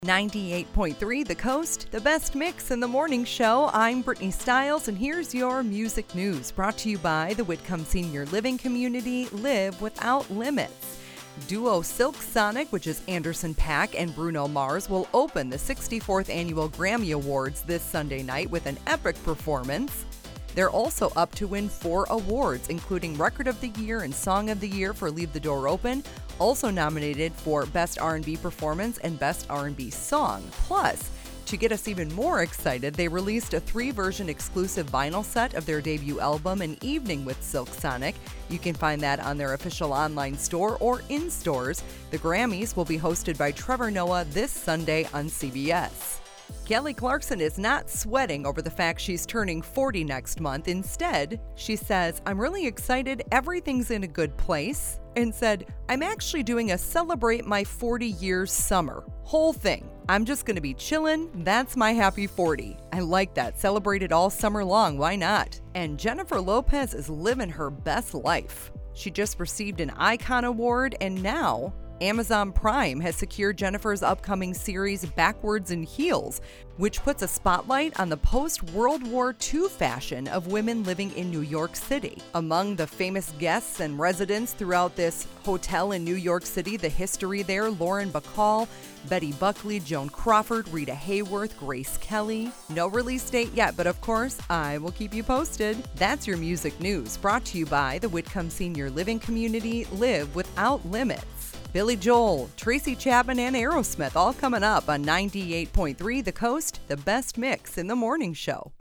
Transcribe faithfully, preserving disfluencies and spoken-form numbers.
ninety-eight point three The Coast, the best mix in the morning show. I'm Brittany Stiles, and here's your music news brought to you by the Whitcomb Senior Living Community. Live without limits. Duo Silk Sonic, which is Anderson .Paak and Bruno Mars, will open the sixty-fourth Annual Grammy Awards this Sunday night with an epic performance. They're also up to win four awards, including Record of the Year and Song of the Year for Leave the Door Open, also nominated for Best R and B Performance and Best R and B Song. Plus, to get us even more excited, they released a three-version exclusive vinyl set of their debut album, An Evening with Silk Sonic. You can find that on their official online store or in stores. The Grammys will be hosted by Trevor Noah this Sunday on C B S. Kelly Clarkson is not sweating over the fact she's turning forty next month. Instead, she says, "I'm really excited, everything's in a good place," and said, "I'm actually doing a celebrate my forty years summer. Whole thing. I'm just going to be chillin'. That's my happy forty. I like that. Celebrate it all summer long. Why not?" And Jennifer Lopez is living her best life. She just received an Icon Award, and now Amazon Prime has secured Jennifer's upcoming series Backwards in Heels, which puts a spotlight on the post-World War Two fashion of women living in New York City. Among the famous guests and residents throughout this hotel in New York City, the history there: Lauren Bacall, Betty Buckley, Joan Crawford, Rita Hayworth, Grace Kelly. No release date yet, but of course, I will keep you posted. That's your music news, brought to you by the Whitcomb Senior Living Community. Live without limits. Billy Joel, Tracy Chapman, and Aerosmith all coming up on ninety-eight point three The Coast, the best mix in the morning show.